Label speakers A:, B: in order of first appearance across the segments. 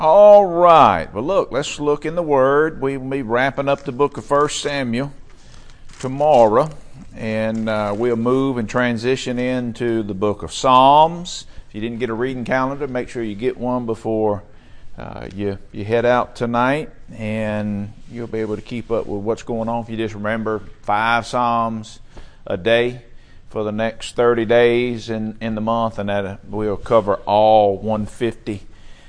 A: All right. Well, let's look in the Word. We will be wrapping up the book of 1 Samuel tomorrow, and we'll move and transition into the book of Psalms. If you didn't get a reading calendar, make sure you get one before you head out tonight, and you'll be able to keep up with what's going on. If you just remember 5 Psalms a day for the next 30 days in the month, and that we'll cover all 150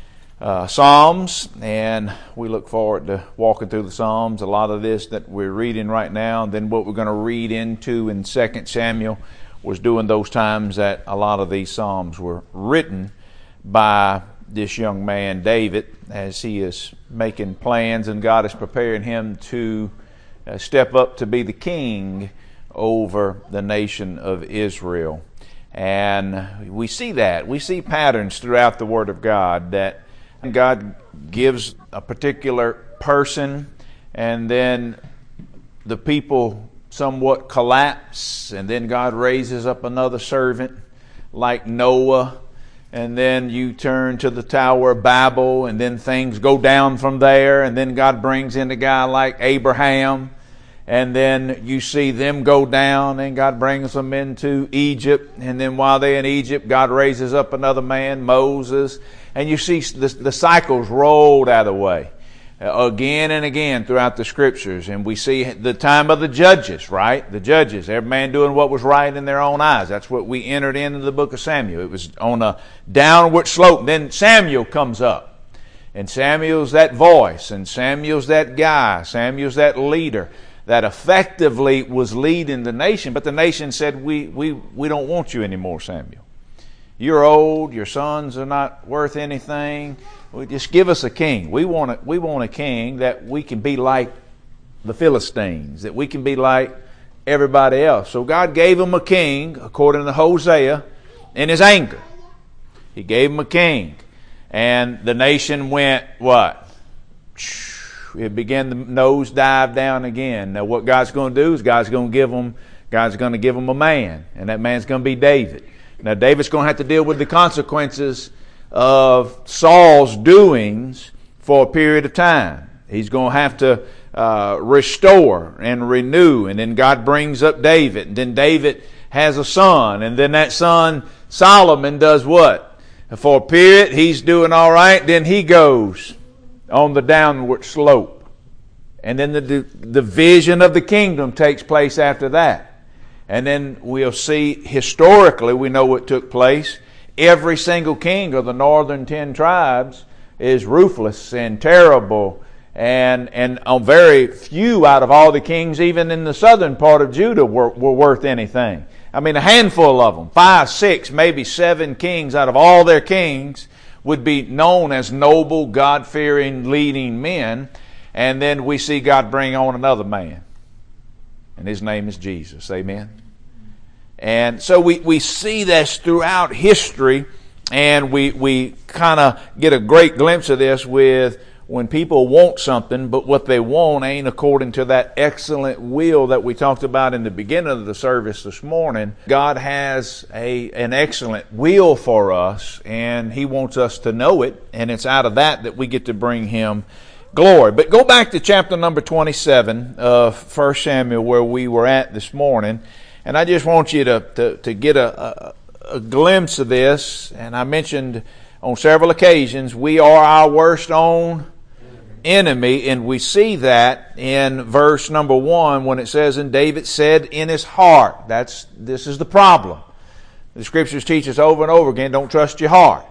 A: Psalms, and we look forward to walking through the Psalms. A lot of this that we're reading right now, and then what we're going to read into in 2 Samuel was during those times that a lot of these Psalms were written by this young man David, as he is making plans and God is preparing him to step up to be the king over the nation of Israel. And we see that. We see patterns throughout the Word of God that God gives a particular person, and then the people somewhat collapse, and then God raises up another servant like Noah, and then you turn to the Tower of Babel, and then things go down from there, and then God brings in a guy like Abraham, and then you see them go down, and God brings them into Egypt, and then while they're in Egypt, God raises up another man, Moses. And you see the cycles rolled out of the way again and again throughout the Scriptures. And we see the time of the judges, right? The judges, every man doing what was right in their own eyes. That's what we entered into the book of Samuel. It was on a downward slope. Then Samuel comes up. And Samuel's that voice. And Samuel's that guy. Samuel's that leader that effectively was leading the nation. But the nation said, we don't want you anymore, Samuel. You're old. Your sons are not worth anything. Just give us a king. We want a king that we can be like the Philistines, that we can be like everybody else. So God gave him a king, according to Hosea, in his anger. He gave him a king. And the nation went, what? It began to nosedive down again. Now what God's going to do is God's going to give him a man. And that man's going to be David. Now, David's going to have to deal with the consequences of Saul's doings for a period of time. He's going to have to restore and renew. And then God brings up David. And then David has a son. And then that son, Solomon, does what? For a period, he's doing all right. Then he goes on the downward slope. And then the vision of the kingdom takes place after that. And then we'll see, historically, we know what took place. Every single king of the northern 10 tribes is ruthless and terrible. And very few out of all the kings, even in the southern part of Judah, were worth anything. I mean, a handful of them, 5, 6, maybe 7 kings out of all their kings would be known as noble, God-fearing, leading men. And then we see God bring on another man. And his name is Jesus. Amen. And so we see this throughout history, and we kind of get a great glimpse of this with when people want something, but what they want ain't according to that excellent will that we talked about in the beginning of the service this morning. God has an excellent will for us, and He wants us to know it, and it's out of that we get to bring Him glory. But go back to chapter number 27 of 1 Samuel where we were at this morning. And I just want you to get a glimpse of this. And I mentioned on several occasions, we are our worst own enemy. And we see that in verse number 1 when it says, and David said in his heart. This is the problem. The Scriptures teach us over and over again, don't trust your heart.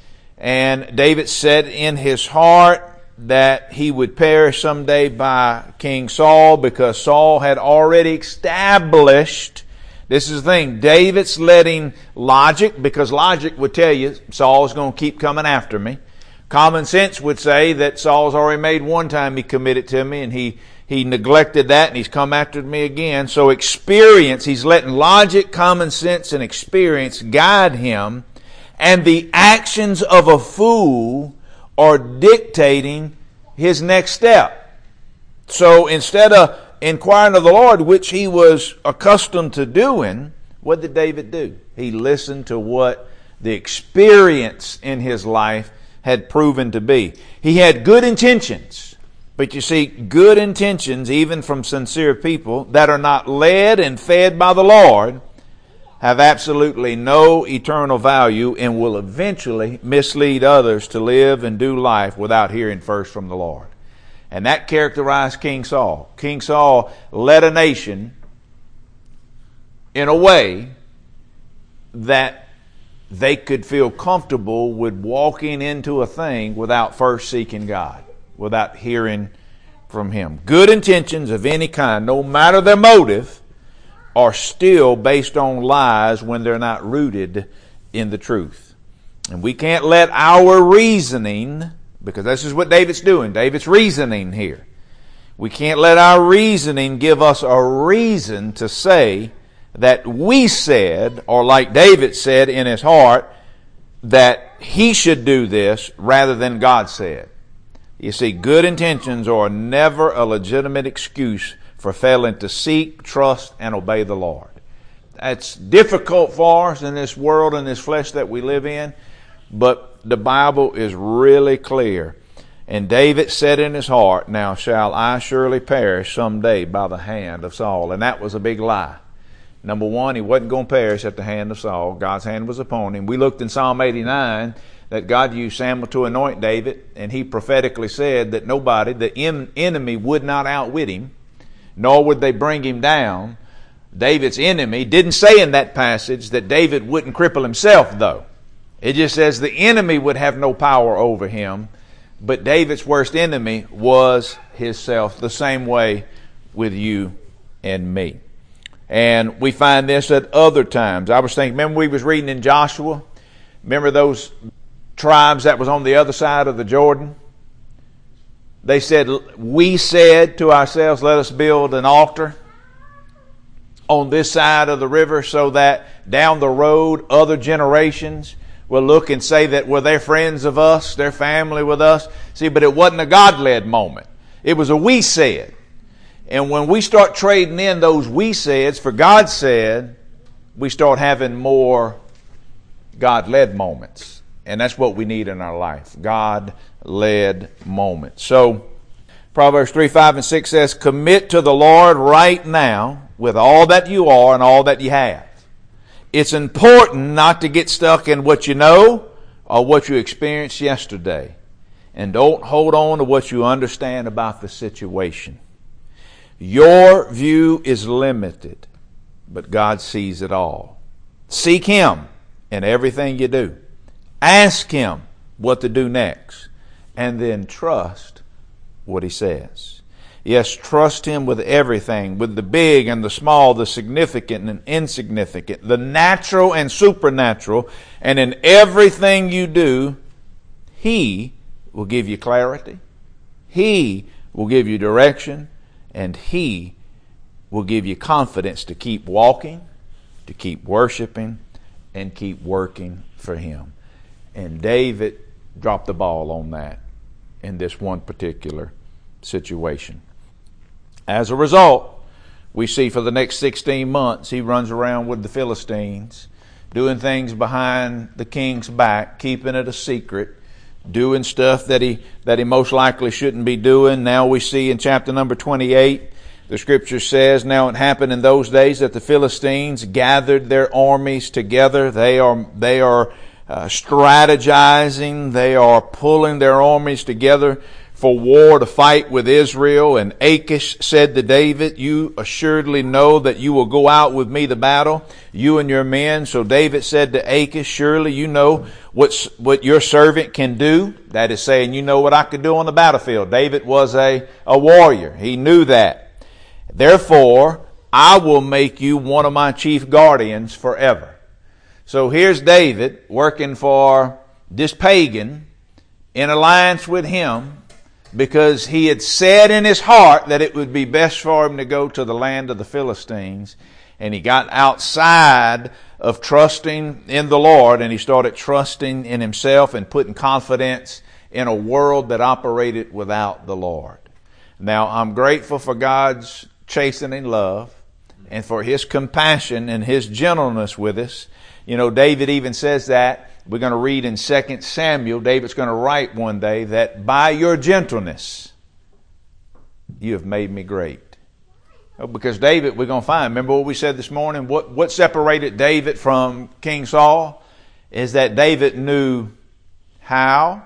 A: And David said in his heart that he would perish someday by King Saul, because Saul had already established, this is the thing, David's letting logic, because logic would tell you Saul's going to keep coming after me. Common sense would say that Saul's already made one time he committed to me, and he neglected that, and he's come after me again. So experience, he's letting logic, common sense, and experience guide him, and the actions of a fool are dictating his next step. So instead of inquiring of the Lord, which he was accustomed to doing, what did David do? He listened to what the experience in his life had proven to be. He had good intentions. But you see, good intentions, even from sincere people that are not led and fed by the Lord, have absolutely no eternal value and will eventually mislead others to live and do life without hearing first from the Lord. And that characterized King Saul. King Saul led a nation in a way that they could feel comfortable with walking into a thing without first seeking God, without hearing from Him. Good intentions of any kind, no matter their motive, are still based on lies when they're not rooted in the truth. And we can't let our reasoning, because this is what David's doing. David's reasoning here. We can't let our reasoning give us a reason to say that we said, or like David said in his heart, that he should do this rather than God said. You see, good intentions are never a legitimate excuse for failing to seek, trust, and obey the Lord. That's difficult for us in this world and this flesh that we live in, but the Bible is really clear. And David said in his heart, "Now shall I surely perish someday by the hand of Saul." And that was a big lie. Number one, he wasn't going to perish at the hand of Saul. God's hand was upon him. We looked in Psalm 89 that God used Samuel to anoint David, and he prophetically said that nobody, the enemy, would not outwit him, nor would they bring him down. David's enemy didn't say in that passage that David wouldn't cripple himself, though. It just says the enemy would have no power over him, but David's worst enemy was himself, the same way with you and me. And we find this at other times. I was thinking, remember we was reading in Joshua? Remember those tribes that was on the other side of the Jordan? They said, we said to ourselves, let us build an altar on this side of the river so that down the road other generations will look and say that were they friends of us, their family with us. See, but it wasn't a God-led moment. It was a we said. And when we start trading in those we saids for God said, we start having more God-led moments. And that's what we need in our life. God-led moments. So, Proverbs 3, 5, and 6 says, commit to the Lord right now with all that you are and all that you have. It's important not to get stuck in what you know or what you experienced yesterday. And don't hold on to what you understand about the situation. Your view is limited, but God sees it all. Seek Him in everything you do. Ask Him what to do next, and then trust what He says. Yes, trust Him with everything, with the big and the small, the significant and insignificant, the natural and supernatural, and in everything you do, He will give you clarity. He will give you direction. And He will give you confidence to keep walking, to keep worshiping, and keep working for Him. And David dropped the ball on that in this one particular situation. As a result, we see for the next 16 months, he runs around with the Philistines, doing things behind the king's back, keeping it a secret, doing stuff that he most likely shouldn't be doing. Now we see in chapter number 28, the scripture says, now it happened in those days that the Philistines gathered their armies together. They are strategizing. They are pulling their armies together for war to fight with Israel. And Achish said to David, you assuredly know that you will go out with me to battle, you and your men. So David said to Achish, surely you know what your servant can do. That is saying, you know what I could do on the battlefield. David was a warrior. He knew that. Therefore, I will make you one of my chief guardians forever. So here's David working for this pagan in alliance with him, because he had said in his heart that it would be best for him to go to the land of the Philistines. And he got outside of trusting in the Lord, and he started trusting in himself and putting confidence in a world that operated without the Lord. Now, I'm grateful for God's chastening love and for His compassion and His gentleness with us. You know, David even says that We're going to read in 2 Samuel, David's going to write one day that by your gentleness you have made me great. Because David, we're going to find, remember what we said this morning? What separated David from King Saul is that David knew how,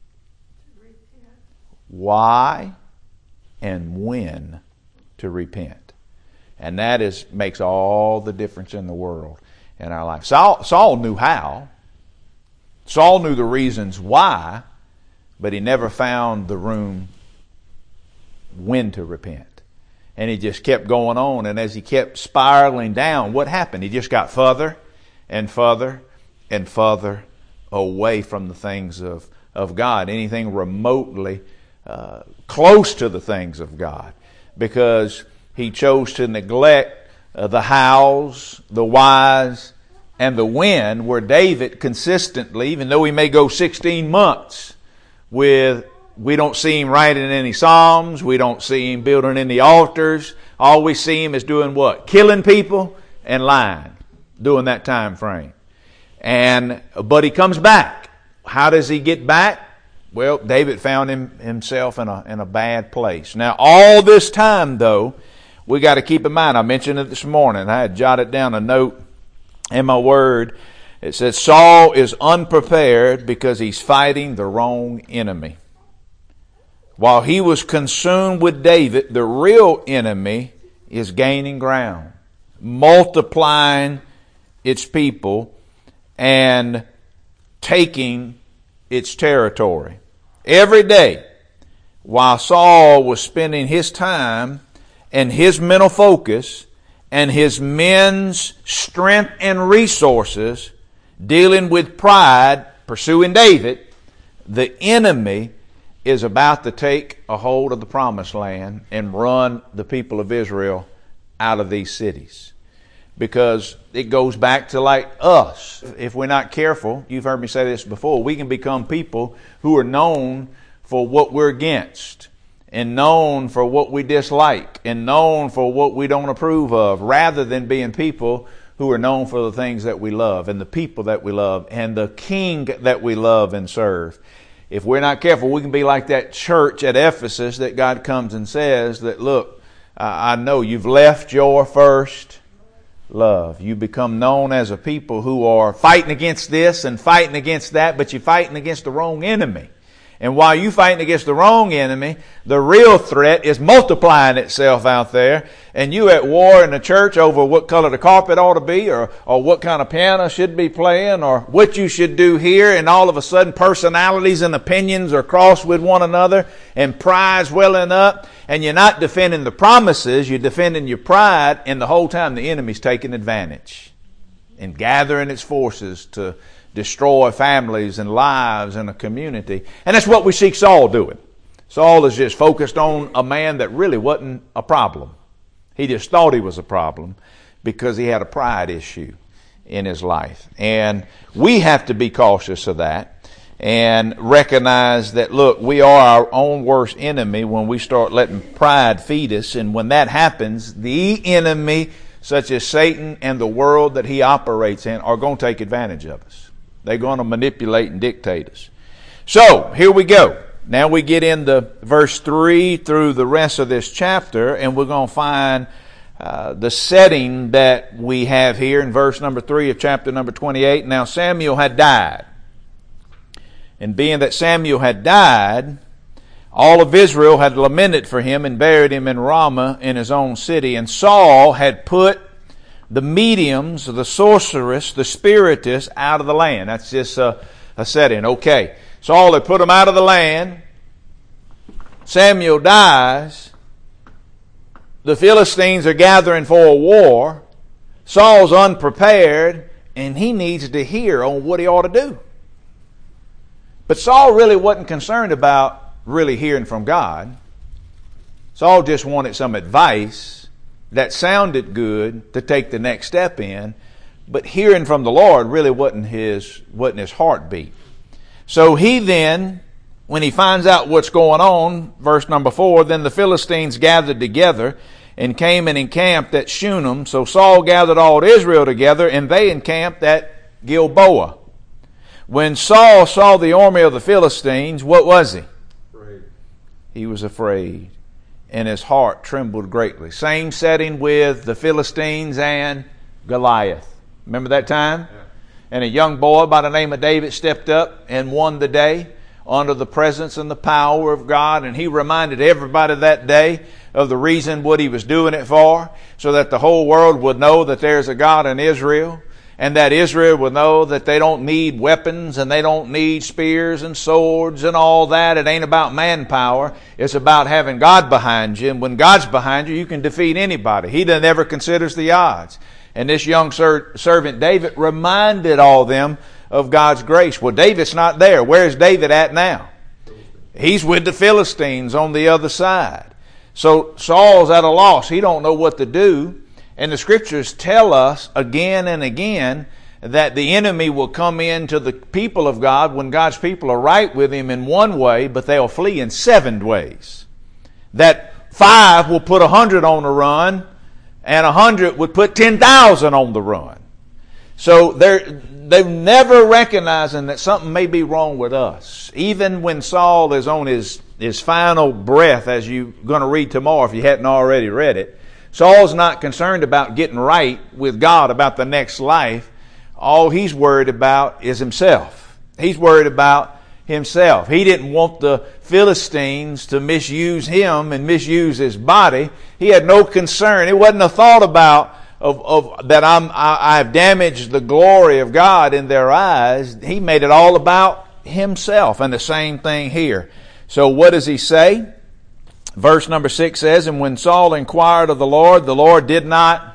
A: why, and when to repent. And that makes all the difference in the world in our life. Saul knew how. Saul knew the reasons why, but he never found the room when to repent. And he just kept going on. And as he kept spiraling down, what happened? He just got further and further and further away from the things of God. Anything remotely close to the things of God. Because he chose to neglect the hows, the whys, and the when, where David consistently, even though he may go 16 months with, we don't see him writing any Psalms, we don't see him building any altars, all we see him is doing what? Killing people and lying during that time frame. But he comes back. How does he get back? Well, David found himself in a bad place. Now, all this time, though, we got to keep in mind, I mentioned it this morning, I had jotted down a note in my word. It says Saul is unprepared because he's fighting the wrong enemy. While he was consumed with David, the real enemy is gaining ground, multiplying its people, and taking its territory. Every day, while Saul was spending his time and his mental focus and his men's strength and resources dealing with pride, pursuing David, the enemy is about to take a hold of the promised land and run the people of Israel out of these cities. Because it goes back to like us. If we're not careful, you've heard me say this before, we can become people who are known for what we're against, and known for what we dislike, and known for what we don't approve of, rather than being people who are known for the things that we love, and the people that we love, and the King that we love and serve. If we're not careful, we can be like that church at Ephesus that God comes and says that, look, I know you've left your first love. You become known as a people who are fighting against this and fighting against that, but you're fighting against the wrong enemy. And while you're fighting against the wrong enemy, the real threat is multiplying itself out there. And you at war in the church over what color the carpet ought to be, or what kind of piano should be playing, or what you should do here. And all of a sudden personalities and opinions are crossed with one another, and pride's welling up. And you're not defending the promises, you're defending your pride. And the whole time the enemy's taking advantage and gathering its forces to destroy families and lives and a community. And that's what we see Saul doing. Saul is just focused on a man that really wasn't a problem. He just thought he was a problem because he had a pride issue in his life. And we have to be cautious of that and recognize that, look, we are our own worst enemy when we start letting pride feed us. And when that happens, the enemy, such as Satan and the world that he operates in, are going to take advantage of us. They're going to manipulate and dictate us. So, here we go. Now we get into verse 3 through the rest of this chapter, and we're going to find the setting that we have here in verse number 3 of chapter number 28. Now Samuel had died. And being that Samuel had died, all of Israel had lamented for him and buried him in Ramah in his own city. And Saul had put the mediums, the sorceress, the spiritist out of the land. That's just a setting. Okay. Saul had put them out of the land. Samuel dies. The Philistines are gathering for a war. Saul's unprepared, and he needs to hear on what he ought to do. But Saul really wasn't concerned about really hearing from God. Saul just wanted some advice that sounded good to take the next step in, but hearing from the Lord really wasn't his heartbeat. So he then, when he finds out what's going on, verse number 4, then the Philistines gathered together and came and encamped at Shunem. So Saul gathered all Israel together, and they encamped at Gilboa. When Saul saw the army of the Philistines, what was he?
B: Afraid.
A: He was afraid, and his heart trembled greatly. Same setting with the Philistines and Goliath. Remember that time?
B: Yeah.
A: And a young boy by the name of David stepped up and won the day under the presence and the power of God. And he reminded everybody that day of the reason what he was doing it for, so that the whole world would know that there's a God in Israel, and that Israel would know that they don't need weapons and they don't need spears and swords and all that. It ain't about manpower. It's about having God behind you. And when God's behind you, you can defeat anybody. He never considers the odds. And this young servant David reminded all them of God's grace. Well, David's not there. Where's David at now? He's with the Philistines on the other side. So Saul's at a loss. He don't know what to do. And the scriptures tell us again and again that the enemy will come into the people of God when God's people are right with him in one way, but they'll flee in 7 ways. That 5 will put 100 on the run, and 100 would put 10,000 on the run. So they're never recognizing that something may be wrong with us. Even when Saul is on his final breath, as you're going to read tomorrow if you hadn't already read it, Saul's not concerned about getting right with God about the next life. All he's worried about is himself. He's worried about himself. He didn't want the Philistines to misuse him and misuse his body. He had no concern. It wasn't a thought about that I've damaged the glory of God in their eyes. He made it all about himself. And the same thing here. So what does he say? Verse number 6 says, and when Saul inquired of the Lord did not.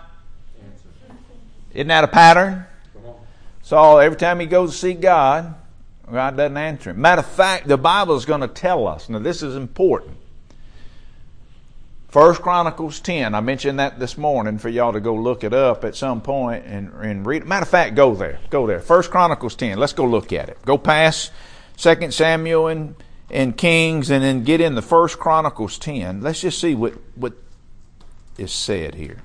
A: Isn't that a pattern? Saul, every time he goes to see God, God doesn't answer him. Matter of fact, the Bible is going to tell us. Now this is important. 1 Chronicles 10. I mentioned that this morning for y'all to go look it up at some point and read it. Matter of fact, go there. Go there. 1 Chronicles 10. Let's go look at it. Go past 2 Samuel and Kings and then get in the 1 Chronicles 10. Let's just see what is said here.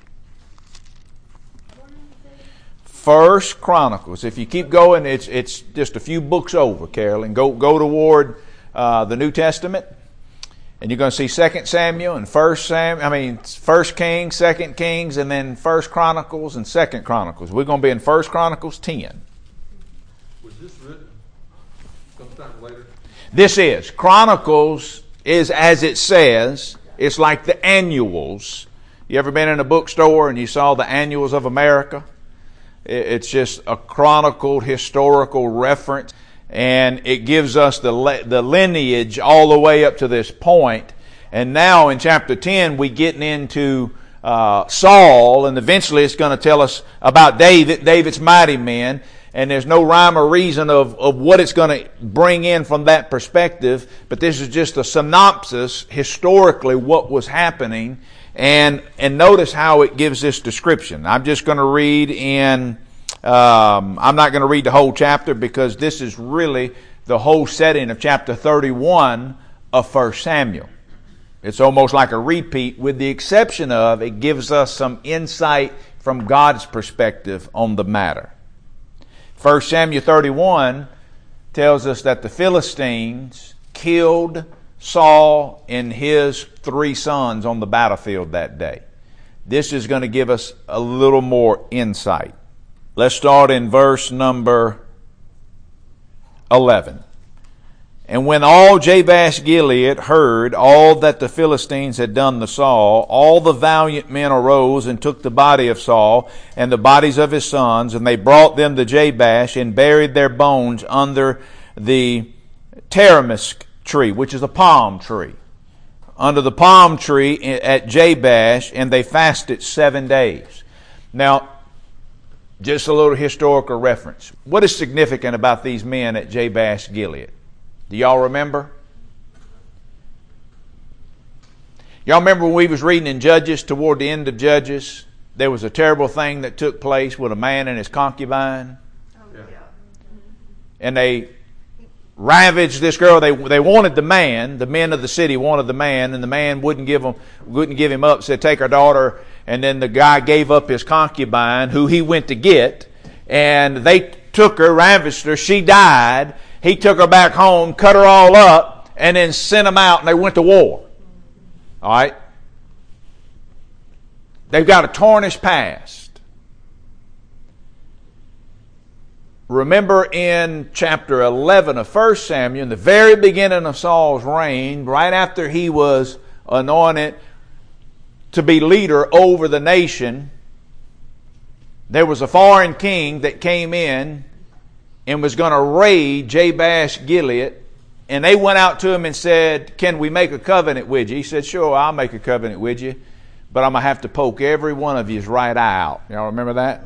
A: 1 Chronicles. If you keep going, it's just a few books over, Carolyn. Go toward the New Testament. And you're going to see 2 Samuel and 1 Kings, 2 Kings, and then 1 Chronicles and 2 Chronicles. We're going to be in 1 Chronicles 10.
B: Was this written sometime later?
A: This is. Chronicles is as it says. It's like the annuals. You ever been in a bookstore and you saw the Annuals of America? It's just a chronicled historical reference. And it gives us the lineage all the way up to this point. And now in chapter 10, we getting into Saul, and eventually it's going to tell us about David's mighty men. And there's no rhyme or reason of what it's going to bring in from that perspective. But this is just a synopsis, historically, what was happening. And notice how it gives this description. I'm just going to read in... I'm not going to read the whole chapter because this is really the whole setting of chapter 31 of 1 Samuel. It's almost like a repeat, with the exception of it gives us some insight from God's perspective on the matter. 1 Samuel 31 tells us that the Philistines killed Saul and his 3 sons on the battlefield that day. This is going to give us a little more insight. Let's start in verse number 11. And when all Jabesh Gilead heard all that the Philistines had done to Saul, all the valiant men arose and took the body of Saul and the bodies of his sons, and they brought them to Jabesh and buried their bones under the tamarisk tree, which is a palm tree. Under the palm tree at Jabesh, and they fasted 7 days. Now, just a little historical reference. What is significant about these men at Jabesh Gilead? Do y'all remember? Y'all remember when we was reading in Judges, toward the end of Judges, there was a terrible thing that took place with a man and his concubine?
B: Yeah.
A: And they ravaged this girl. They wanted the man. The men of the city wanted the man, and the man wouldn't give him up. Said, take our daughter. And then the guy gave up his concubine, who he went to get, and they took her, ravished her, she died. He took her back home, cut her all up, and then sent them out, and they went to war. All right? They've got a tarnished past. Remember in chapter 11 of 1 Samuel, in the very beginning of Saul's reign, right after he was anointed to be leader over the nation, there was a foreign king that came in and was going to raid Jabesh Gilead. And they went out to him and said, "Can we make a covenant with you?" He said, "Sure, I'll make a covenant with you, but I'm going to have to poke every one of you's right eye out." Y'all remember that?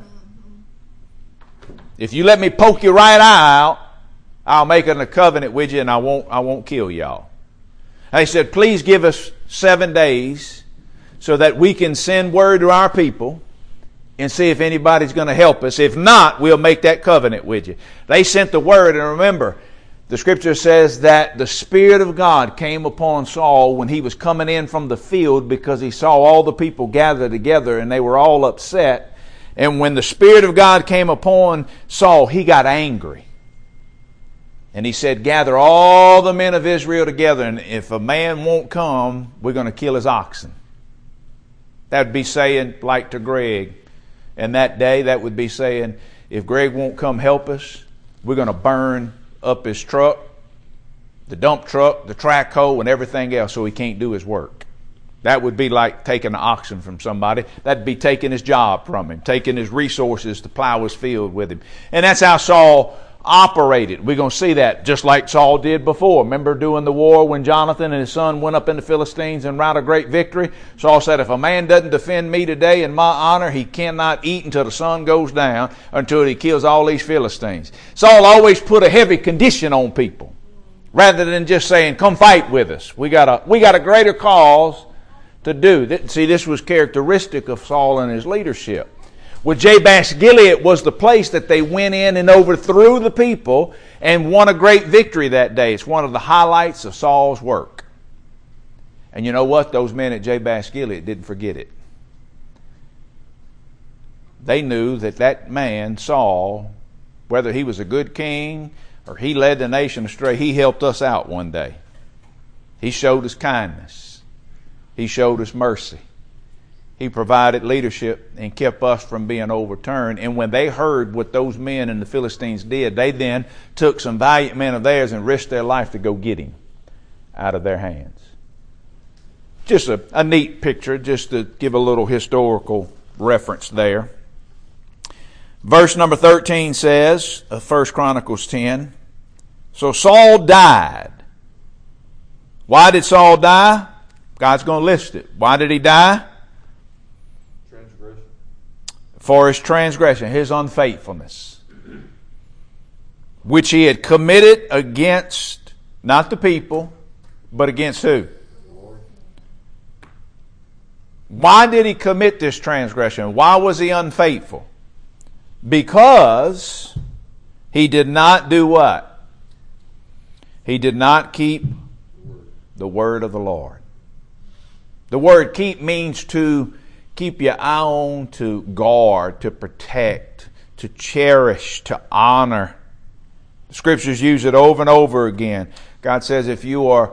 A: If you let me poke your right eye out, I'll make a covenant with you, and I won't kill y'all. And he said, "Please give us 7 days so that we can send word to our people and see if anybody's going to help us. If not, we'll make that covenant with you." They sent the word, and remember, the scripture says that the Spirit of God came upon Saul when he was coming in from the field, because he saw all the people gathered together and they were all upset. And when the Spirit of God came upon Saul, he got angry. And he said, "Gather all the men of Israel together, and if a man won't come, we're going to kill his oxen." That would be saying, like to Greg, and that day that would be saying, if Greg won't come help us, we're going to burn up his truck, the dump truck, the track hoe, and everything else, so he can't do his work. That would be like taking the oxen from somebody. That'd be taking his job from him, taking his resources to plow his field with him. And that's how Saul operated. We're going to see that just like Saul did before. Remember during the war when Jonathan and his son went up in the Philistines and wrought a great victory? Saul said, "If a man doesn't defend me today in my honor, he cannot eat until the sun goes down, until he kills all these Philistines." Saul always put a heavy condition on people rather than just saying, "Come fight with us. We got a greater cause to do." See, this was characteristic of Saul and his leadership. Well, Jabesh Gilead was the place that they went in and overthrew the people and won a great victory that day. It's one of the highlights of Saul's work. And you know what? Those men at Jabesh Gilead didn't forget it. They knew that that man, Saul, whether he was a good king or he led the nation astray, he helped us out one day. He showed us kindness. He showed us mercy. He provided leadership and kept us from being overturned. And when they heard what those men and the Philistines did, they then took some valiant men of theirs and risked their life to go get him out of their hands. Just a neat picture, just to give a little historical reference there. Verse number 13 says, of 1 Chronicles 10, "So Saul died." Why did Saul die? God's going to list it. Why did he die? For his transgression, his unfaithfulness, which he had committed against, not the people, but against who? Why did he commit this transgression? Why was he unfaithful? Because he did not do what? He did not keep the word of the Lord. The word keep means to keep your eye on, to guard, to protect, to cherish, to honor. The scriptures use it over and over again. God says if you are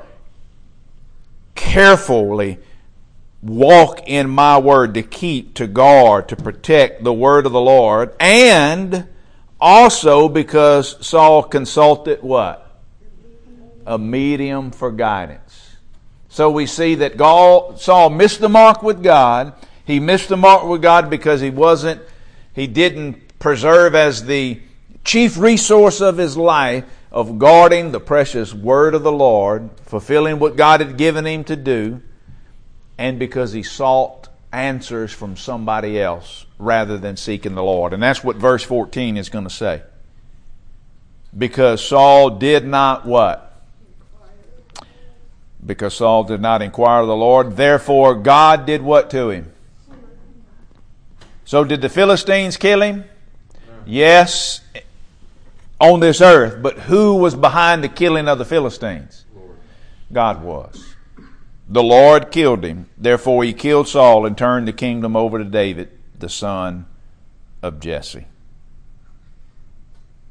A: carefully walk in my word, to keep, to guard, to protect the word of the Lord, and also because Saul consulted what? A medium for guidance. So we see that Saul missed the mark with God. He missed the mark with God because he didn't preserve as the chief resource of his life of guarding the precious word of the Lord, fulfilling what God had given him to do, and because he sought answers from somebody else rather than seeking the Lord. And that's what verse 14 is going to say. Because Saul did not what? Because Saul did not inquire of the Lord, therefore God did what to him? So did the Philistines kill him? Yes, on this earth. But who was behind the killing of the Philistines? God was. The Lord killed him. Therefore he killed Saul and turned the kingdom over to David, the son of Jesse.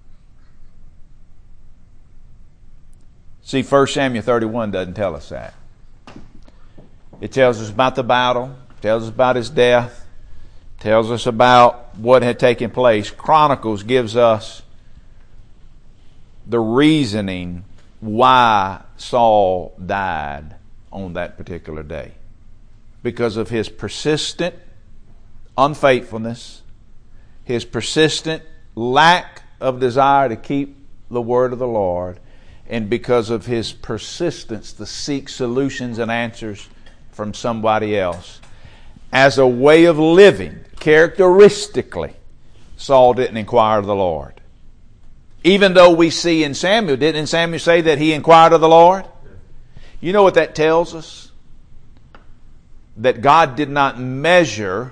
A: See, 1 Samuel 31 doesn't tell us that. It tells us about the battle, tells us about his death, tells us about what had taken place. Chronicles gives us the reasoning why Saul died on that particular day. Because of his persistent unfaithfulness, his persistent lack of desire to keep the word of the Lord, and because of his persistence to seek solutions and answers from somebody else. As a way of living, characteristically, Saul didn't inquire of the Lord. Even though we see in Samuel, didn't Samuel say that he inquired of the Lord? You know what that tells us? That God did not measure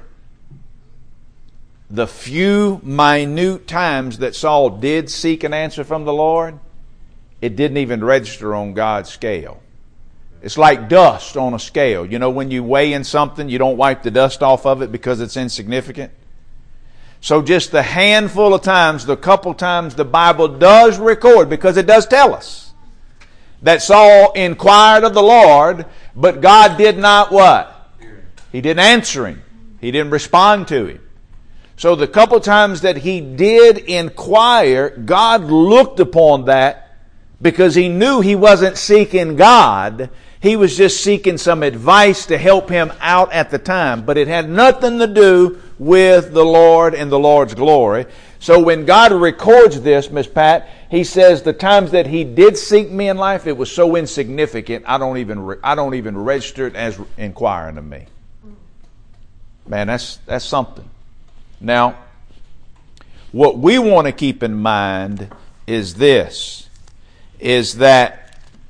A: the few minute times that Saul did seek an answer from the Lord. It didn't even register on God's scale. It's like dust on a scale. You know, when you weigh in something, you don't wipe the dust off of it because it's insignificant. So just the handful of times, the couple times the Bible does record, because it does tell us, that Saul inquired of the Lord, but God did not what? He didn't answer him. He didn't respond to him. So the couple times that he did inquire, God looked upon that because he knew he wasn't seeking God. He was just seeking some advice to help him out at the time. But it had nothing to do with the Lord and the Lord's glory. So when God records this, Miss Pat, he says the times that he did seek me in life, it was so insignificant, I don't even register it as inquiring of me. Man, that's something. Now, what we want to keep in mind is this, is that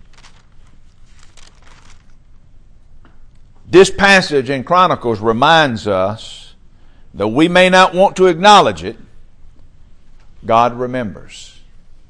A: this passage in Chronicles reminds us, though we may not want to acknowledge it, God remembers.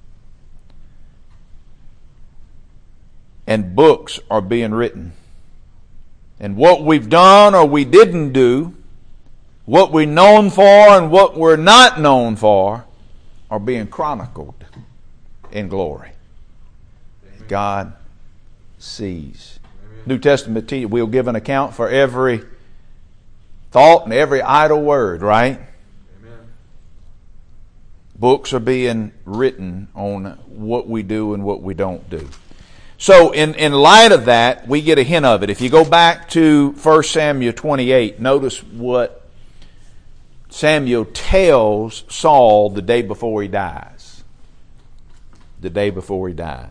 A: And books are being written. And what we've done or we didn't do, what we're known for and what we're not known for, are being chronicled in glory. God sees. New Testament teaches we'll give an account for every thought and every idle word, right? Amen. Books are being written on what we do and what we don't do. So in light of that, we get a hint of it. If you go back to 1 Samuel 28, notice what Samuel tells Saul the day before he dies. The day before he dies.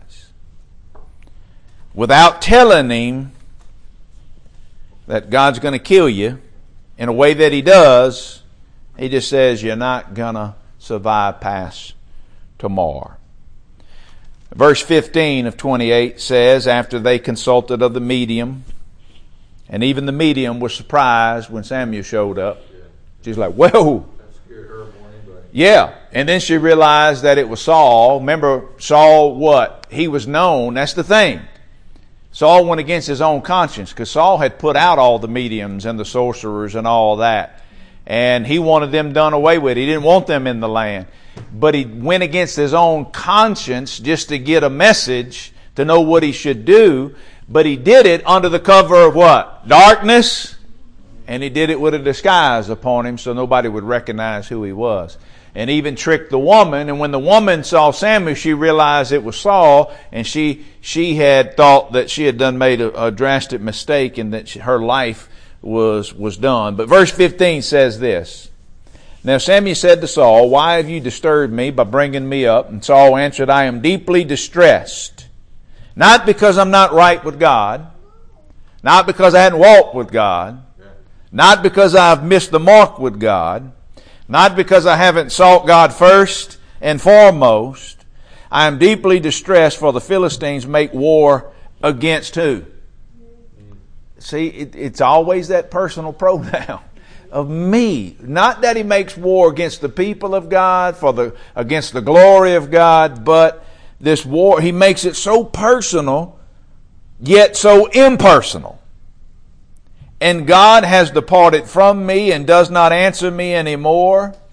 A: Without telling him that God's going to kill you in a way that he does, he just says you're not going to survive past tomorrow. Verse 15 of 28 says, after they consulted of the medium, and even the medium was surprised when Samuel showed up. She's like, whoa.
B: That scared her more than anybody.
A: Yeah. And then she realized that it was Saul. Remember, Saul, what? He was known. That's the thing. Saul went against his own conscience because Saul had put out all the mediums and the sorcerers and all that. And he wanted them done away with. He didn't want them in the land. But he went against his own conscience just to get a message to know what he should do. But he did it under the cover of what? Darkness. And he did it with a disguise upon him so nobody would recognize who he was. And even tricked the woman. And when the woman saw Samuel, she realized it was Saul. And she had thought that she had made a drastic mistake and that her life was done. But verse 15 says this. Now Samuel said to Saul, why have you disturbed me by bringing me up? And Saul answered, I am deeply distressed. Not because I'm not right with God. Not because I hadn't walked with God. Not because I've missed the mark with God. Not because I haven't sought God first and foremost. I am deeply distressed for the Philistines make war against who? See, it's always that personal pronoun of me. Not that he makes war against the people of God, against the glory of God, but this war, he makes it so personal, yet so impersonal. And God has departed from me and does not answer me anymore.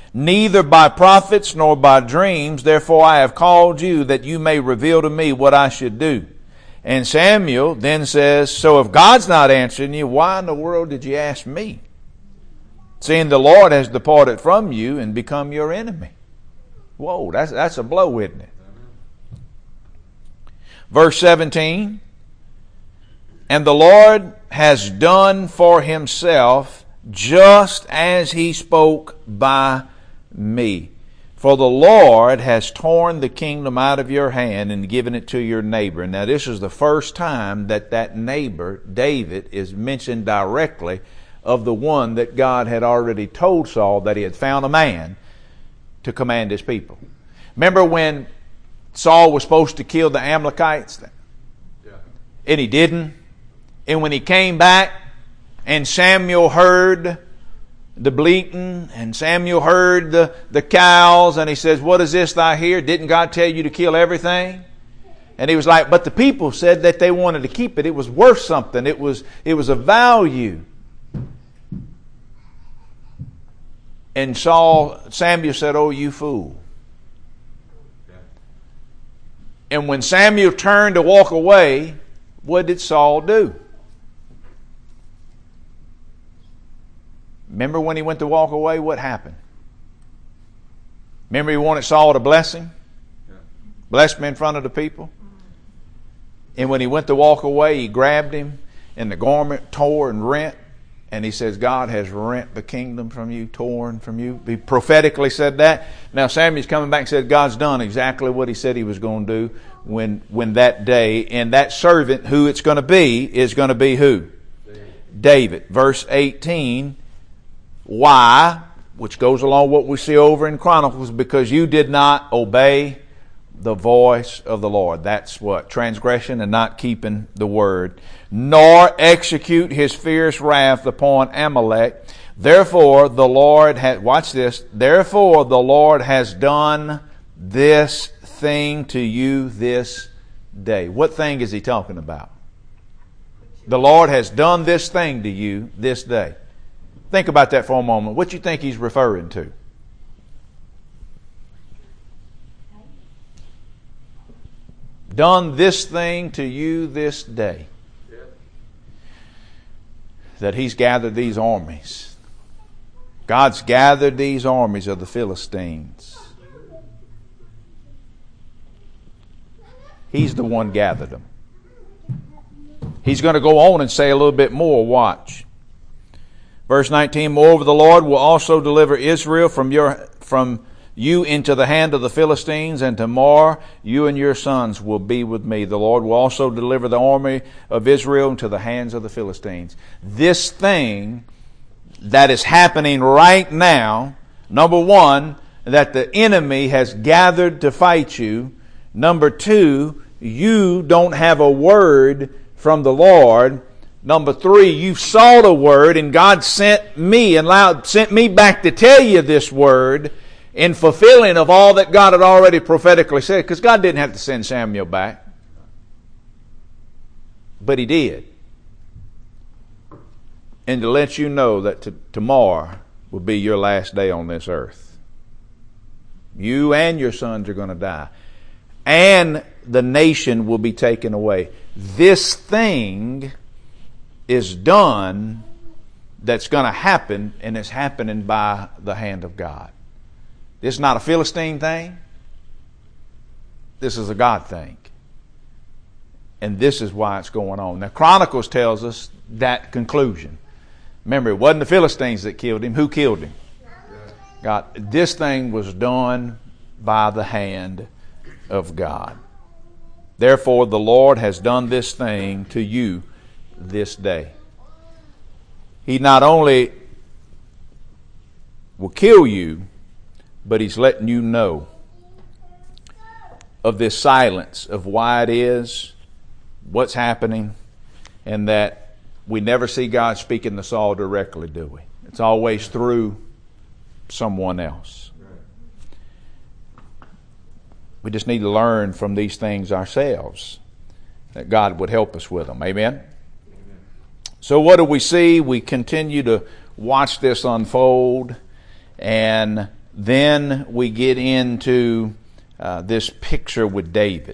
A: neither by prophets nor by dreams. Therefore I have called you, that you may reveal to me what I should do. And Samuel then says, so if God's not answering you, why in the world did you ask me? Seeing the Lord has departed from you and become your enemy. Whoa, that's a blow, isn't it? Verse 17, and the Lord has done for himself just as he spoke by me. For the Lord has torn the kingdom out of your hand and given it to your neighbor. Now this is the first time that neighbor, David, is mentioned directly of the one that God had already told Saul that he had found a man to command his people. Remember when Saul was supposed to kill the Amalekites? Yeah. And he didn't. And when he came back and Samuel heard the bleating, and Samuel heard the cows, and he says, what is this that I hear? Didn't God tell you to kill everything? And he was like, but the people said that they wanted to keep it. It was worth something. It was of value. And Samuel said, oh, you fool. Yeah. And when Samuel turned to walk away, what did Saul do? Remember when he went to walk away, what happened? Remember he wanted Saul to bless him? Yeah. Bless him in front of the people? And when he went to walk away, he grabbed him and the garment tore and rent. And he says, God has rent the kingdom from you, torn from you. He prophetically said that. Now Samuel's coming back and said, God's done exactly what he said he was going to do when that day. And that servant who it's going to be is going to be who? David. Verse 18. Why? Which goes along what we see over in Chronicles, because you did not obey the voice of the Lord. That's what? Transgression and not keeping the word. Nor execute his fierce wrath upon Amalek. Therefore the Lord watch this, therefore the Lord has done this thing to you this day. What thing is he talking about? The Lord has done this thing to you this day. Think about that for a moment. What do you think he's referring to? Done this thing to you this day. Yeah. That he's gathered these armies. God's gathered these armies of the Philistines. He's the one gathered them. He's going to go on and say a little bit more. Watch. Verse 19, moreover, the Lord will also deliver Israel from you into the hand of the Philistines, and tomorrow you and your sons will be with me. The Lord will also deliver the army of Israel into the hands of the Philistines. This thing that is happening right now, number one, that the enemy has gathered to fight you. Number two, you don't have a word from the Lord. Number three, you saw the word and God sent me back to tell you this word in fulfilling of all that God had already prophetically said. Because God didn't have to send Samuel back. But he did. And to let you know that tomorrow will be your last day on this earth. You and your sons are going to die. And the nation will be taken away. This thing is done that's going to happen, and it's happening by the hand of God. This is not a Philistine thing. This is a God thing. And this is why it's going on. Now, Chronicles tells us that conclusion. Remember, it wasn't the Philistines that killed him. Who killed him? God. This thing was done by the hand of God. Therefore, the Lord has done this thing to you this day. He not only will kill you, but he's letting you know of this silence of why it is, what's happening, and that we never see God speaking to Saul directly, do we? It's always through someone else. We just need to learn from these things ourselves, that God would help us with them. Amen? So what do we see? We continue to watch this unfold, and then we get into this picture with David.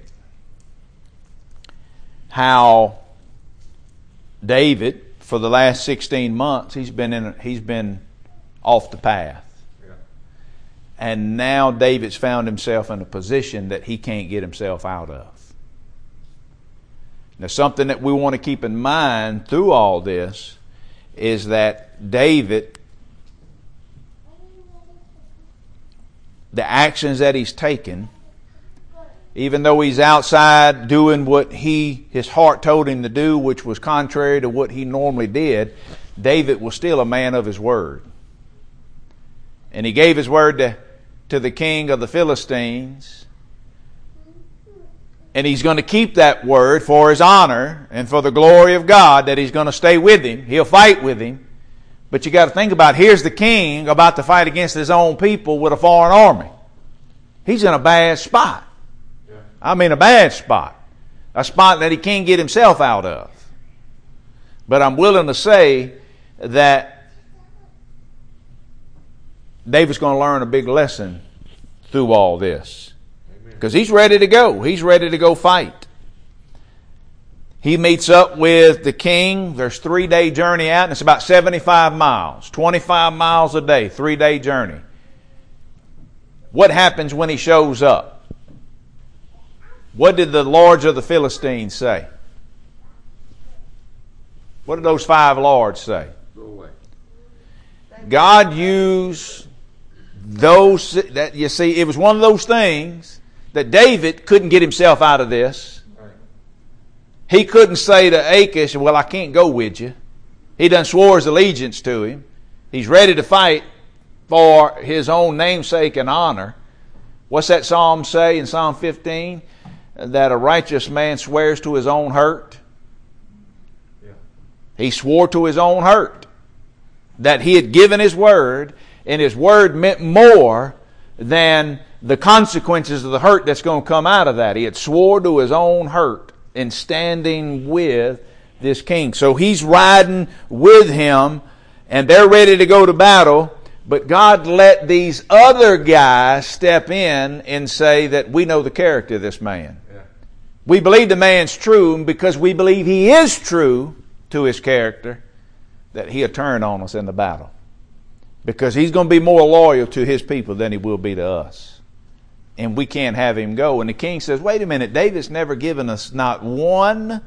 A: How David, for the last 16 months, he's been off the path. Yeah. And now David's found himself in a position that he can't get himself out of. Now, something that we want to keep in mind through all this is that David, the actions that he's taken, even though he's outside doing what his heart told him to do, which was contrary to what he normally did, David was still a man of his word. And he gave his word to the king of the Philistines. And he's going to keep that word for his honor and for the glory of God, that he's going to stay with him. He'll fight with him. But you got to think about, here's the king about to fight against his own people with a foreign army. He's in a bad spot. I mean, a bad spot. A spot that he can't get himself out of. But I'm willing to say that David's going to learn a big lesson through all this. Because he's ready to go. He's ready to go fight. He meets up with the king. There's 3-day journey out, and it's about 75 miles. 25 miles a day, 3-day journey. What happens when he shows up? What did the lords of the Philistines say? What did those 5 lords say?
B: Go away.
A: God used those, that you see, it was one of those things that David couldn't get himself out of this.
B: Right.
A: He couldn't say to Achish, well, I can't go with you. He done swore his allegiance to him. He's ready to fight for his own namesake and honor. What's that psalm say in Psalm 15? That a righteous man swears to his own hurt. Yeah. He swore to his own hurt that he had given his word, and his word meant more than the consequences of the hurt that's going to come out of that. He had swore to his own hurt in standing with this king. So he's riding with him, and they're ready to go to battle. But God let these other guys step in and say that we know the character of this man. Yeah. We believe the man's true, and because we believe he is true to his character, that he'll turn on us in the battle. Because he's going to be more loyal to his people than he will be to us. And we can't have him go. And the king says, wait a minute, David's never given us not one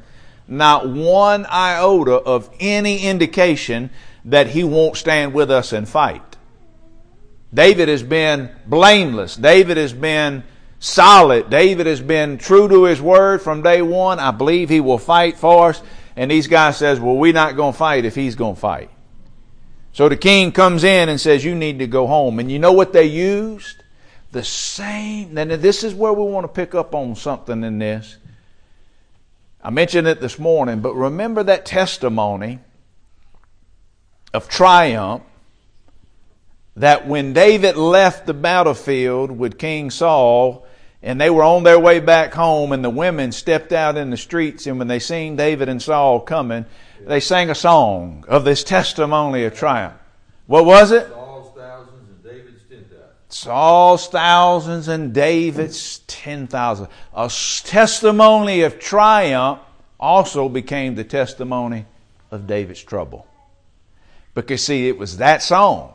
A: iota of any indication that he won't stand with us and fight. David has been blameless. David has been solid. David has been true to his word from day one. I believe he will fight for us. And these guys says, well, we're not going to fight if he's going to fight. So the king comes in and says, you need to go home. And you know what they used? The same. And this is where we want to pick up on something in this. I mentioned it this morning, but remember that testimony of triumph, that when David left the battlefield with King Saul and they were on their way back home, and the women stepped out in the streets, and when they seen David and Saul coming, they sang a song of this testimony of triumph. What was it?
B: Saul's thousands and David's 10,000.
A: Saul's thousands and David's 10,000. A testimony of triumph also became the testimony of David's trouble. Because see, it was that song.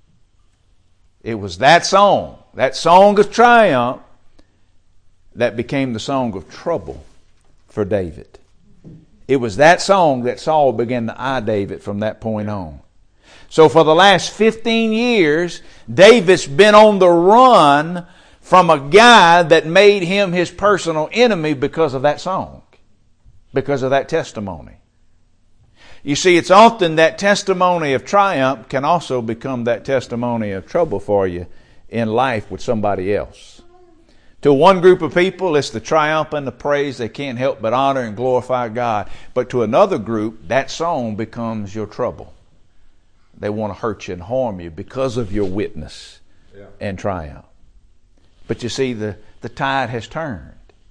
A: It was that song of triumph, that became the song of trouble for David. It was that song that Saul began to eye David from that point on. So for the last 15 years, David's been on the run from a guy that made him his personal enemy because of that song, because of that testimony. You see, it's often that testimony of triumph can also become that testimony of trouble for you in life with somebody else. To one group of people, it's the triumph and the praise. They can't help but honor and glorify God. But to another group, that song becomes your trouble. They want to hurt you and harm you because of your witness and triumph. But you see, the tide has turned.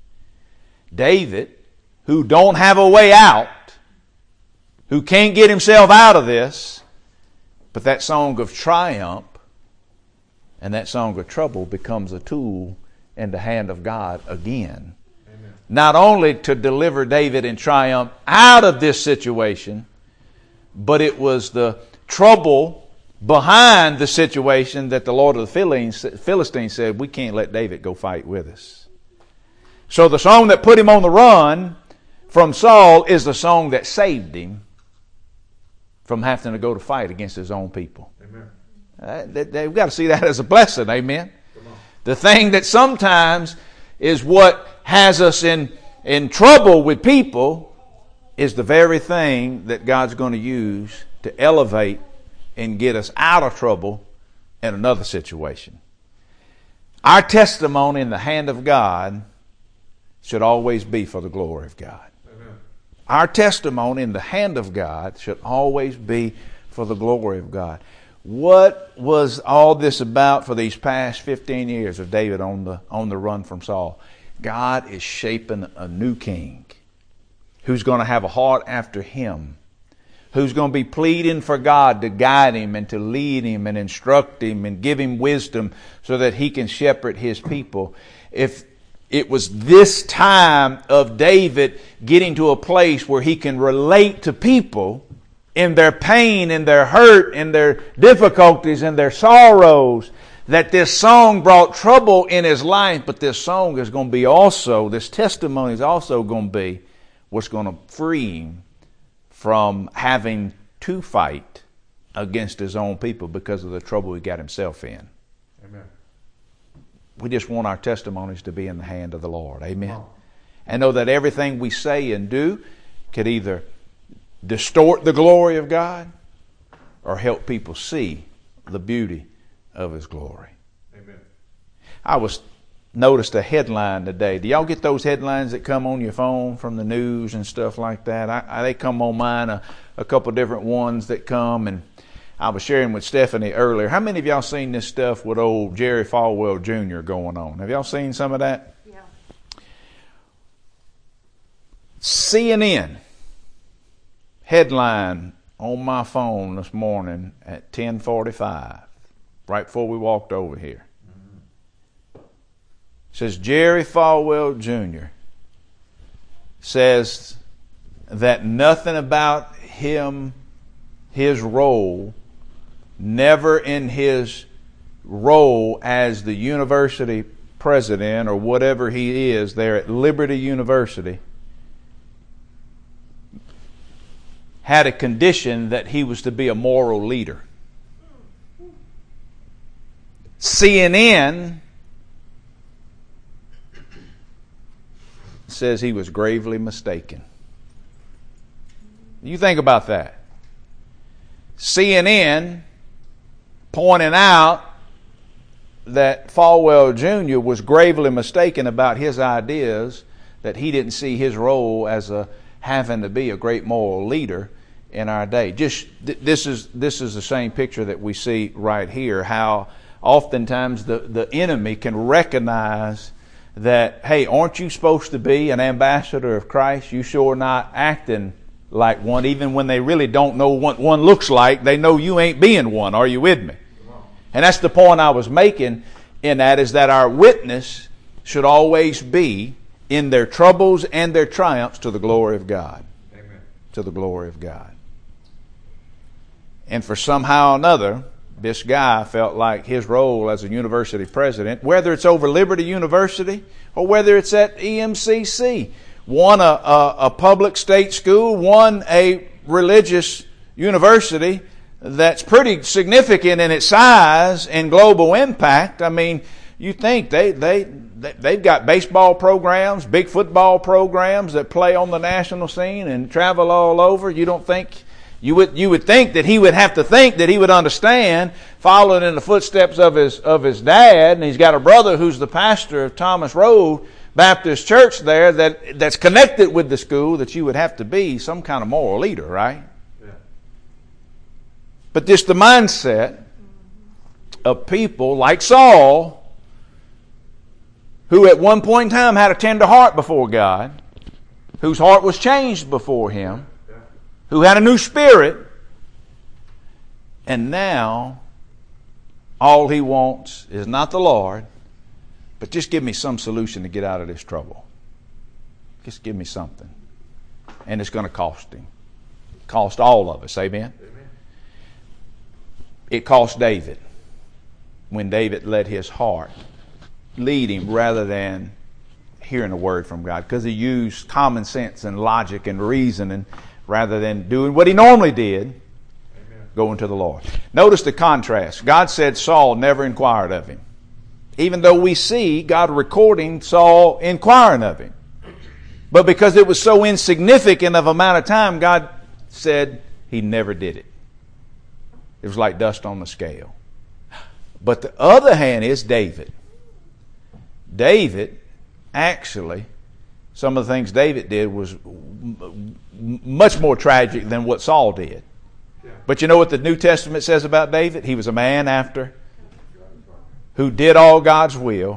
A: David, who don't have a way out, who can't get himself out of this, but that song of triumph And that song of trouble becomes a tool in the hand of God again. Amen. Not only to deliver David in triumph out of this situation, but it was the trouble behind the situation that the Lord of the Philistines said, we can't let David go fight with us. So the song that put him on the run from Saul is the song that saved him from having to go to fight against his own people. Amen. They've got to see that as a blessing. Amen. The thing that sometimes is what has us in trouble with people is the very thing that God's going to use to elevate and get us out of trouble in another situation. Our testimony in the hand of God should always be for the glory of God. Amen. Our testimony in the hand of God should always be for the glory of God. What was all this about for these past 15 years of David on the run from Saul? God is shaping a new king who's going to have a heart after him, who's going to be pleading for God to guide him and to lead him and instruct him and give him wisdom so that he can shepherd his people. If it was this time of David getting to a place where he can relate to people in their pain, in their hurt, in their difficulties, in their sorrows, that this song brought trouble in his life, but this song is going to be also, this testimony is also going to be what's going to free him from having to fight against his own people because of the trouble he got himself in. Amen. We just want our testimonies to be in the hand of the Lord. Amen. Oh. And know that everything we say and do could either distort the glory of God or help people see the beauty of His glory. Amen. I noticed a headline today. Do y'all get those headlines that come on your phone from the news and stuff like that? They come on mine, a couple different ones that come, and I was sharing with Stephanie earlier. How many of y'all seen this stuff with old Jerry Falwell Jr. going on? Have y'all seen some of that? Yeah. CNN headline on my phone this morning at 10:45, right before we walked over here. It says Jerry Falwell Jr. says that nothing about his role, never in his role as the university president or whatever he is there at Liberty University, had a condition that he was to be a moral leader. CNN says he was gravely mistaken. You think about that. CNN pointing out that Falwell Jr. was gravely mistaken about his ideas, that he didn't see his role as having to be a great moral leader in our day. This is the same picture that we see right here, how oftentimes the enemy can recognize that, hey, aren't you supposed to be an ambassador of Christ? You sure not acting like one, even when they really don't know what one looks like. They know you ain't being one. Are you with me? And that's the point I was making in that, is that our witness should always be in their troubles and their triumphs to the glory of God. Amen. To the glory of God. And for somehow or another, this guy felt like his role as a university president, whether it's over Liberty University or whether it's at EMCC, one a public state school, one a religious university that's pretty significant in its size and global impact. I mean, you think they've got baseball programs, big football programs that play on the national scene and travel all over. You don't think you would think that he would have to think that he would understand, following in the footsteps of his dad, and he's got a brother who's the pastor of Thomas Road Baptist Church there that's connected with the school, that you would have to be some kind of moral leader, right? Yeah. But just the mindset of people like Saul, who at one point in time had a tender heart before God, whose heart was changed before Him, who had a new spirit, and now all he wants is not the Lord, but just give me some solution to get out of this trouble. Just give me something. And it's going to cost him. Cost all of us. Amen?
B: Amen.
A: It cost David when David let his heart lead him rather than hearing a word from God, because he used common sense and logic and reasoning rather than doing what he normally did,
B: Amen.
A: going to the Lord. Notice the contrast. God said Saul never inquired of him, even though we see God recording Saul inquiring of him. But because it was so insignificant of amount of time, God said he never did it. It was like dust on the scale. But the other hand is David. David, actually, some of the things David did was much more tragic than what Saul did.
B: Yeah.
A: But you know what the New Testament says about David? He was a man after who did all God's will.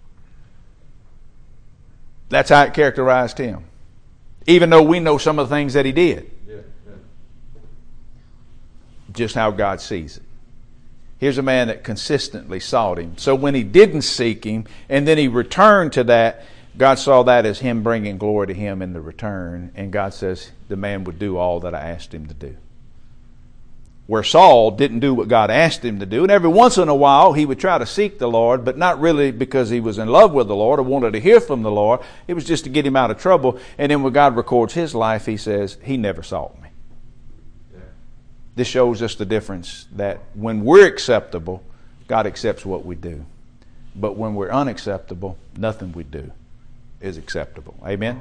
A: That's how it characterized him. Even though we know some of the things that he did.
B: Yeah. Yeah.
A: Just how God sees it. Here's a man that consistently sought him. So when he didn't seek him, and then he returned to that, God saw that as him bringing glory to him in the return. And God says the man would do all that I asked him to do. Where Saul didn't do what God asked him to do. And every once in a while he would try to seek the Lord, but not really because he was in love with the Lord or wanted to hear from the Lord. It was just to get him out of trouble. And then when God records his life, he says, he never sought me.
B: Yeah.
A: This shows us the difference that when we're acceptable, God accepts what we do. But when we're unacceptable, nothing we do is acceptable. Amen?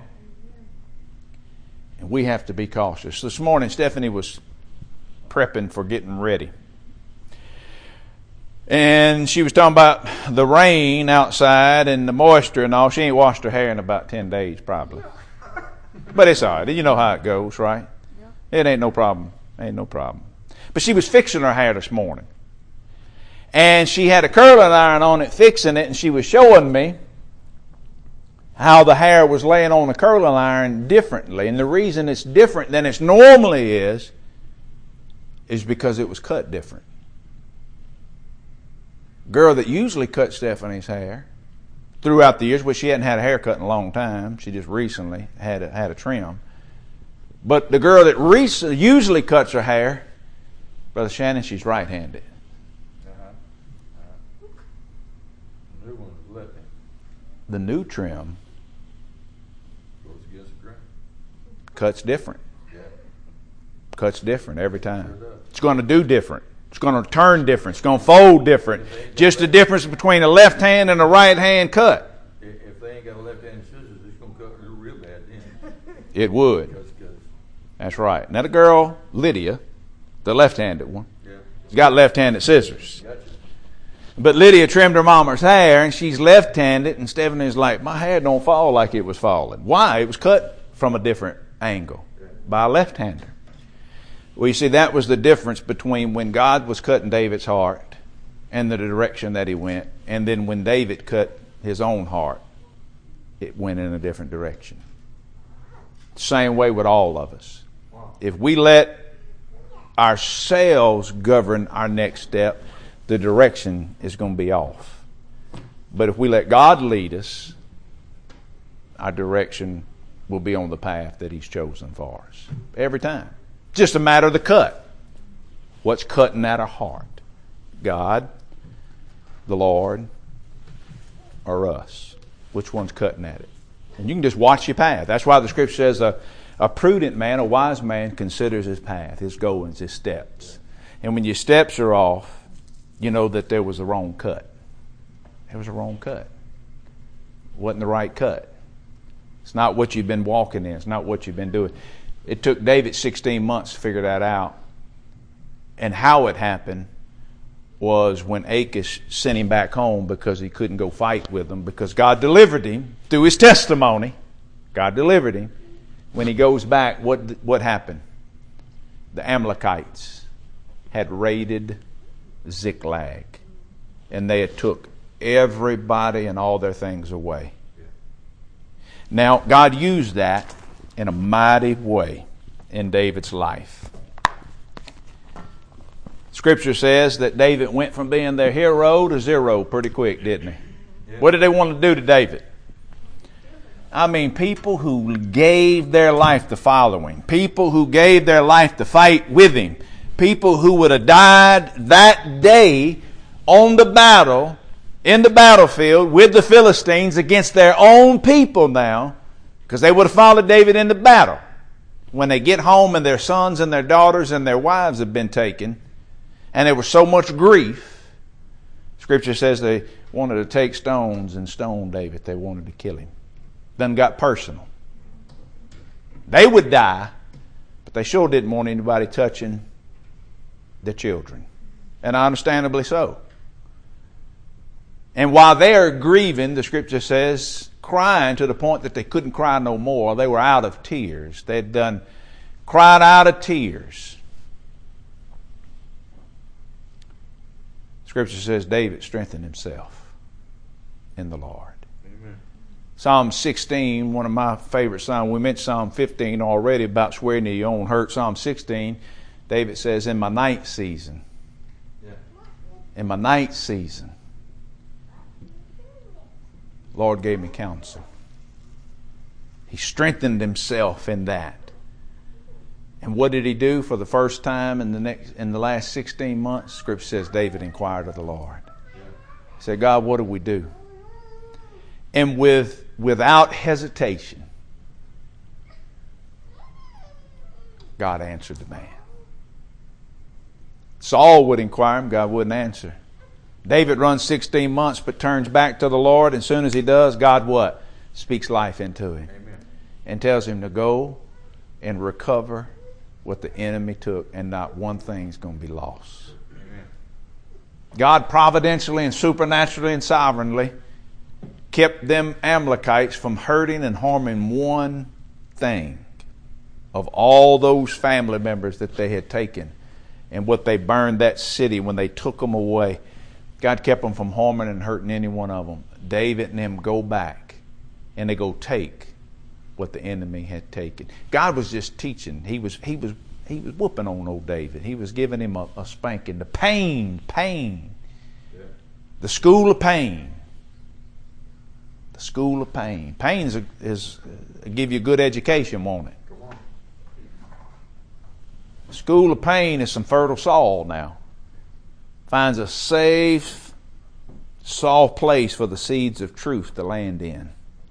A: And we have to be cautious. This morning, Stephanie was prepping for getting ready. And she was talking about the rain outside and the moisture and all. She ain't washed her hair in about 10 days probably. But it's all right. You know how it goes, right? Yeah. It ain't no problem. Ain't no problem. But she was fixing her hair this morning. And she had a curling iron on it fixing it, and she was showing me how the hair was laying on the curling iron differently. And the reason it's different than it normally is because it was cut different. Girl that usually cut Stephanie's hair throughout the years, well, she hadn't had a haircut in a long time. She just recently had a trim. But the girl that usually cuts her hair, Brother Shannon, she's right-handed.
B: The new one's left-handed.
A: The new trim
B: Goes against the grain.
A: cuts different.
B: Yeah.
A: Cuts different every time.
B: Sure does.
A: It's going to do different. It's going to turn different. It's going to fold different. Just the difference between a left hand and a right hand cut.
B: If they ain't got a left-handed scissors, it's going to cut real bad then.
A: It would.
B: Because
A: That's right. Now the girl, Lydia, the left-handed one,
B: yeah.
A: has got left-handed scissors.
B: Gotcha.
A: But Lydia trimmed her mama's hair, and she's left-handed, and Stephanie's like, my hair don't fall like it was falling. Why? It was cut from a different angle by a left-hander. Well, you see, that was the difference between when God was cutting David's heart and the direction that he went, and then when David cut his own heart, it went in a different direction. Same way with all of us.
B: Wow.
A: If we let ourselves govern our next step, the direction is going to be off. But if we let God lead us, our direction will be on the path that He's chosen for us. Every time. Just a matter of the cut. What's cutting at our heart? God, the Lord, or us? Which one's cutting at it? And you can just watch your path. That's why the Scripture says a prudent man, a wise man, considers his path, his goings, his steps. And when your steps are off, you know that there was a wrong cut. There was a wrong cut. It wasn't the right cut. It's not what you've been walking in. It's not what you've been doing. It took David 16 months to figure that out. And how it happened was when Achish sent him back home because he couldn't go fight with them, because God delivered him through his testimony. God delivered him. When he goes back, what happened? The Amalekites had raided Ziklag, and they had took everybody and all their things away. Now, God used that in a mighty way in David's life. Scripture says that David went from being their hero to zero pretty quick, didn't he?
B: Yeah.
A: What did they want to do to David? I mean, people who gave their life to follow him. People who gave their life to fight with him. People who would have died that day on the battle, in the battlefield with the Philistines against their own people now, because they would have followed David into battle. When they get home and their sons and their daughters and their wives have been taken, and there was so much grief, Scripture says they wanted to take stones and stone David. They wanted to kill him. Then got personal. They would die, but they sure didn't want anybody touching the children. And understandably so. And while they are grieving, the Scripture says, crying to the point that they couldn't cry no more. They were out of tears. They had cried out of tears. Scripture says David strengthened himself in the Lord.
B: Amen.
A: Psalm 16, one of my favorite psalms. We mentioned Psalm 15 already about swearing to your own hurt. Psalm 16, David says, in my night season, in my night season, Lord gave me counsel. He strengthened himself in that. And what did he do for the first time in the last 16 months? Scripture says David inquired of the Lord. He said, God, what do we do? And without hesitation, God answered the man. Saul would inquire him, God wouldn't answer. David runs 16 months but turns back to the Lord. And as soon as he does, God what? Speaks life into him.
B: Amen.
A: And tells him to go and recover what the enemy took, and not one thing's going to be lost.
B: Amen.
A: God providentially and supernaturally and sovereignly kept them Amalekites from hurting and harming one thing of all those family members that they had taken and what they burned that city when they took them away. God kept them from harming and hurting any one of them. David and them go back and they go take what the enemy had taken. God was just teaching. He was whooping on old David. He was giving him a spanking. The pain.
B: Yeah.
A: The school of pain. The school of pain. Pain is give you a good education, won't it?
B: Come on.
A: The school of pain is some fertile soil now. Finds a safe, soft place for the seeds of truth to land in,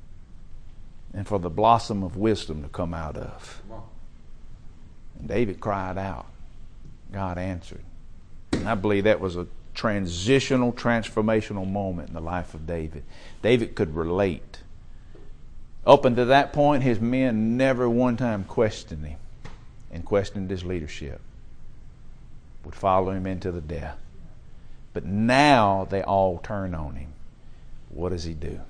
A: and for the blossom of wisdom to come out of.
B: Come on.
A: And David cried out. God answered. And I believe that was a transformational moment in the life of David. David could relate. Up until that point, his men never one time questioned him and questioned his leadership. Would follow him into the death. But now they all turn on him. What does he do?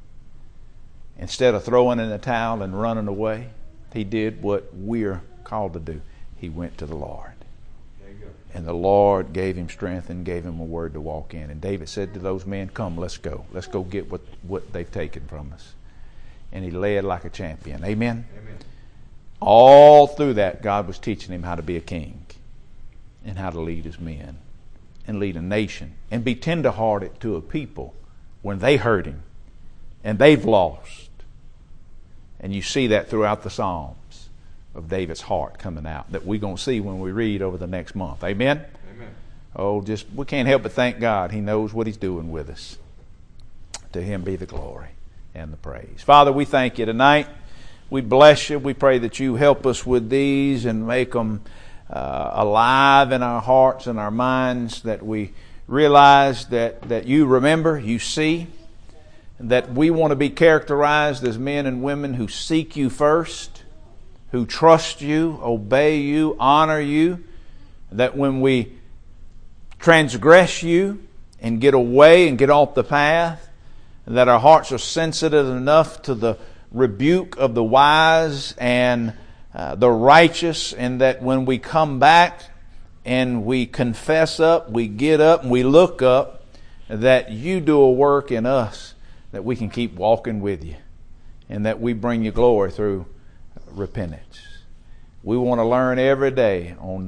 A: Instead of throwing in the towel and running away, he did what we're called to do. He went to the Lord.
B: There you go.
A: And the Lord gave him strength and gave him a word to walk in. And David said to those men, come, let's go. Let's go get what they've taken from us. And he led like a champion. Amen?
B: Amen.
A: All through that, God was teaching him how to be a king and how to lead his men and lead a nation and be tenderhearted to a people when they hurt him and they've lost. And you see that throughout the Psalms of David's heart coming out that we're going to see when we read over the next month. Amen?
B: Amen.
A: Oh, we can't help but thank God. He knows what he's doing with us. To him be the glory and the praise. Father, we thank you tonight. We bless you. We pray that you help us with these and make them alive in our hearts and our minds, that we realize that you remember, you see, that we want to be characterized as men and women who seek you first, who trust you, obey you, honor you, that when we transgress you and get away and get off the path, that our hearts are sensitive enough to the rebuke of the wise and the righteous, and that when we come back and we confess up, we get up and we look up, that you do a work in us that we can keep walking with you, and that we bring you glory through repentance. We want to learn every day on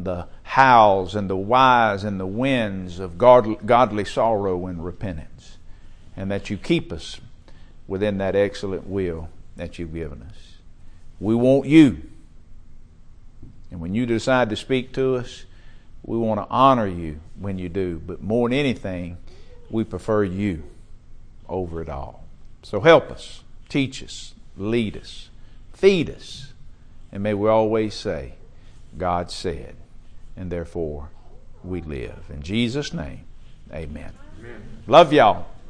A: howls and the whys and the winds of godly sorrow and repentance, and that you keep us within that excellent will that you've given us. We want you. And when you decide to speak to us, we want to honor you when you do. But more than anything, we prefer you over it all. So help us, teach us, lead us, feed us, and may we always say, God said, and therefore we live. In Jesus' name, amen. Love y'all.